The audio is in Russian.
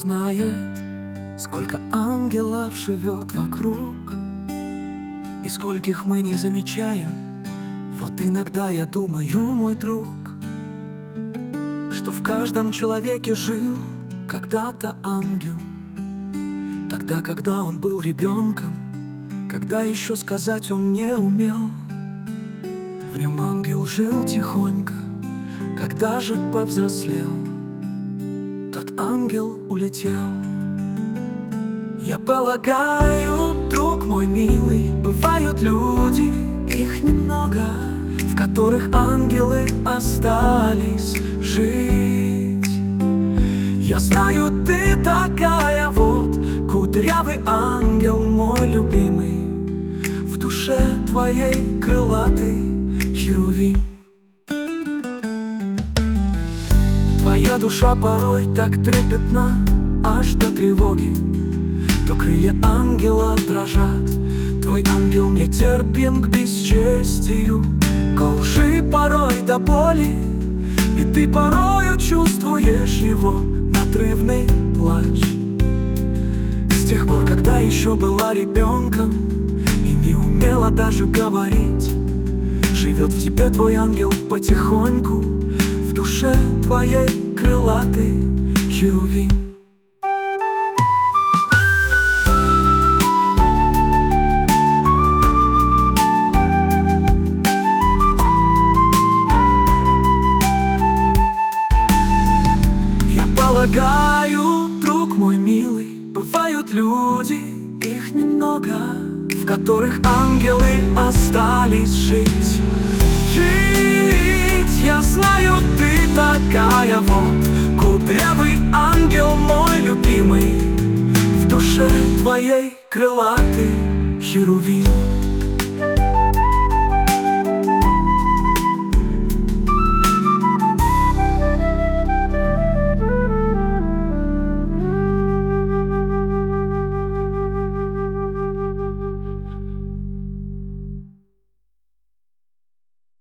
знает, сколько ангелов живет вокруг, и скольких мы не замечаем. Вот иногда я думаю, мой друг, что в каждом человеке жил когда-то ангел. Тогда, когда он был ребенком, когда еще сказать он не умел. В нем ангел жил тихонько. Когда же повзрослел, тот ангел улетел. Я полагаю, друг мой милый, бывают люди, их немного, в которых ангелы остались жить. Я знаю, ты такая вот, кудрявый ангел мой любимый, в душе твоей крылатый херувим. Твоя душа порой так трепетна, аж до тревоги, то крылья ангела дрожат. Твой ангел не терпим к бесчестию, к лжи порой до боли, и ты порою чувствуешь его надрывный плач. С тех пор, когда еще была ребенком и не умела даже говорить, живет в тебе твой ангел потихоньку, в душе твоей крылатый херувим. Я полагаю, друг мой милый, бывают люди, их немного, в которых ангелы остались жить. Я знаю, ты такая вот, кудрявый ангел мой любимый, в душе твоей крылатый херувим.